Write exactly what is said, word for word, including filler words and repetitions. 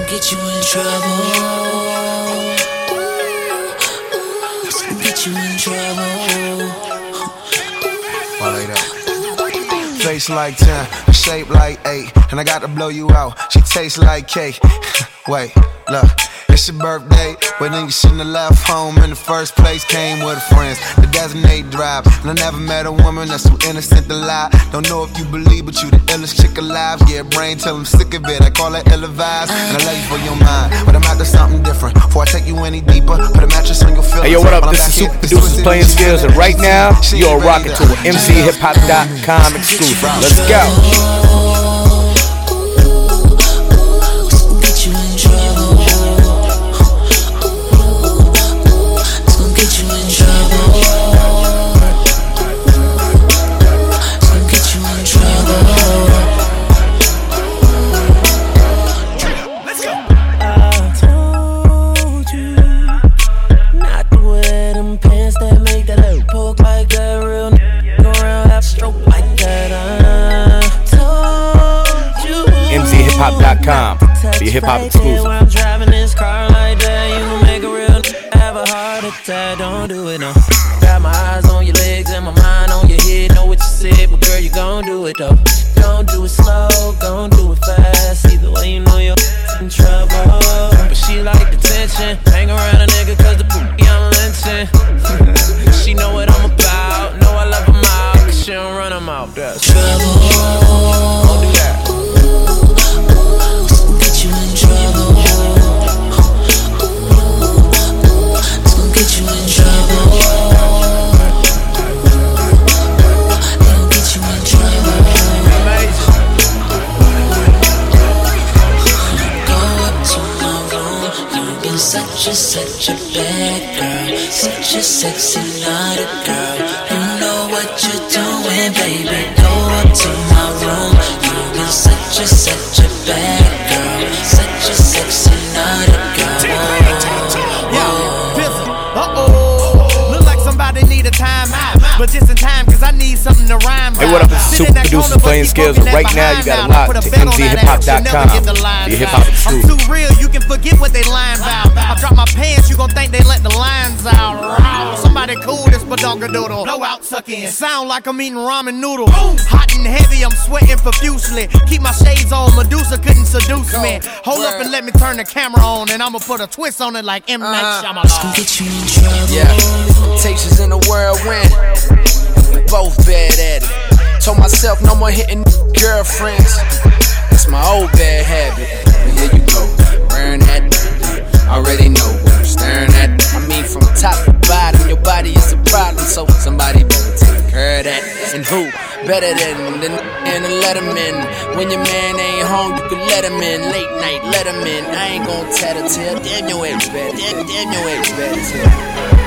get you in trouble. It's gonna get you in trouble. Why like that? Face like ten, shape like eight, and I got to blow you out. She tastes like cake. Wait, look. It's your birthday, but then you shouldn't have left home in the first place. Came with friends, the designated drive. And I never met a woman that's too innocent to lie. Don't know if you believe, but you the illest chick alive. Yeah, brain till I'm sick of it. I call it ill-advised, and I love you for your mind. But I'm out to something different. Before I take you any deeper, put a mattress on your feelings. Hey yo, what up? This is Super Producers Playing Skills, and right now you're rocking to an M C hip hop dot com exclusive. Let's go. hip hop dot com, the hip hop exclusive. When I'm driving this car like that, you gon' make a real have a heart attack. Don't do it, no. Got my eyes on your legs and my mind on your head. Know what you said, but girl, you gon' do it though. Don't do it slow, gon' do it fast. Either way, you know you're in trouble. But she like the tension. Hang around a nigga cause the poopy I'm lynching. She know what I'm about. Know I love him out, cause she don't run him out. That's trouble. Don't do that. Such a, such a bad girl, such a sexy naughty girl. You know what you're doing, baby. Go up to my room. You're such a, such a bad girl, such a sexy naughty girl. Yeah, uh-oh. Look like somebody need a timeout, but just in time, cause I need something to rhyme by. Hey, what up? It's Super Producers Playing Skills, and right now you got a lot to M C hip hop dot com, the hip hop exclusive. I'm too real, you can forget what they lying about. I drop my pants, you gon' think they let the lines out. Somebody cool, this badonkadoodle. Blow out, suck in. Sound like I'm eating ramen noodle. Hot and heavy, I'm sweating profusely. Keep my shades on, Medusa couldn't seduce me. Hold up and let me turn the camera on, and I'ma put a twist on it like M. Night Shyamalan. Get you in trouble. Yeah, Temptations in the whirlwind. We both bad at it. Told myself no more hitting girlfriends. That's my old bad habit. But here you go, wearing that. Already know what I'm staring at. I mean, from top to bottom, your body is a problem. So somebody better take care of that. And who better than the and the letterman? When your man ain't home, you can let him in. Late night, let him in. I ain't gon' tattle tale. Damn your age, bad. Damn, damn your age, bad.